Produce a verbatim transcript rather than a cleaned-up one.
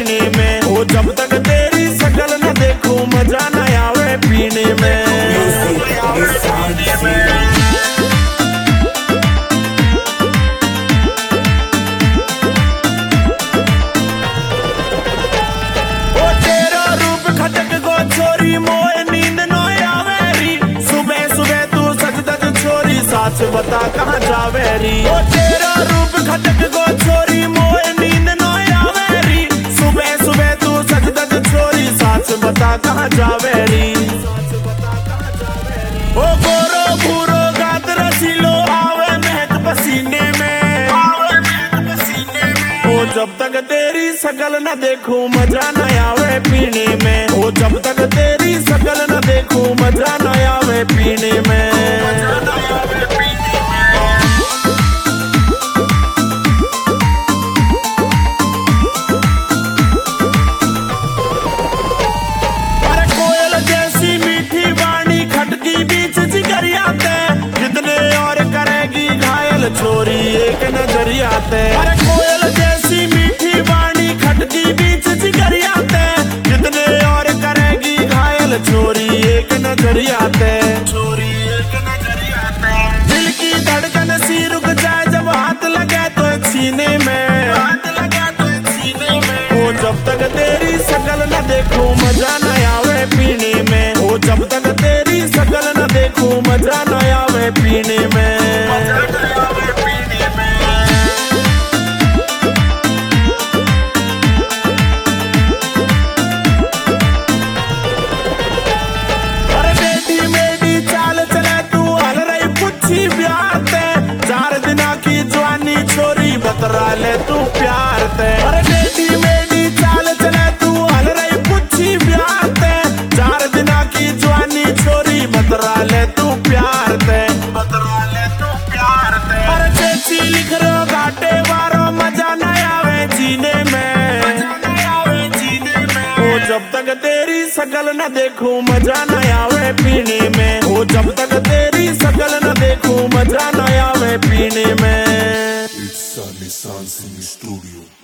पीने में। वो जब तक तेरी शकल न देखूं मजा न आवे पीने में। वो तेरा रूप खटक गो छोरी मोए नींद न आवेरी। सुबह सुबह तू सच दज छोरी साच बता कहाँ जावेरी। वो तेरा रूप खटक गो छोरी मोए नींद न आवेरी। सुबह सुबह तू सच दज छोरी साच बता कहाँ जावेरी। ओ गोरो भूरो गात रसीलो आवे महक पसीने में। ओ जब तक तेरी शकल न देखूं मजा न आवे पीने में। ओ जब तक तेरी शकल न देखूं मजा न आवे पीने में। अरे कोयल जैसी मीठी वाणी खटकी बीच जिगरिया ते। जितने और करेगी घायल छोरी एक नजरिया ते। अरे कोयल जैसी मीठी वाणी खटकी बीच जिगरिया ते। जितने और करेगी घायल छोरी एक नजरिया ते। छोरी एक नजरिया ते। दिल की धड़कन सी रुक जाए जब हाथ लगे तो सीने में। हाथ लगे तो सीने में। वो जब तक तेरी शकल न देखूं मजा न आवे पीने में। वो जब तक तेरी शकल न देखूं मजा न आवे पीने में। मजा न आवे पीने में। अरे बेटी मेरी चाल चले तू हल रही पुच्छी प्यार ते। चार दिना की जवानी छोरी बतरा ले तू प्यार ते। अरे बेटी मेरी चाल चले तू हल रही पुच्छी प्यार ते। चार दिना की जवानी छोरी बतरा ले तू प्यार ते। बतरा ले तू प्यार ते। अरे चेची लिख रो घाटे वारो मजा न आवे जीने में। मजा न आवे जीने में। वो जब तक तेरी शकल न देखूं मजा न आवे पीने में। वो जब तक तेरी शकल न देखूं मजा न आवे पीने में। It's Sunny Sans in the studio.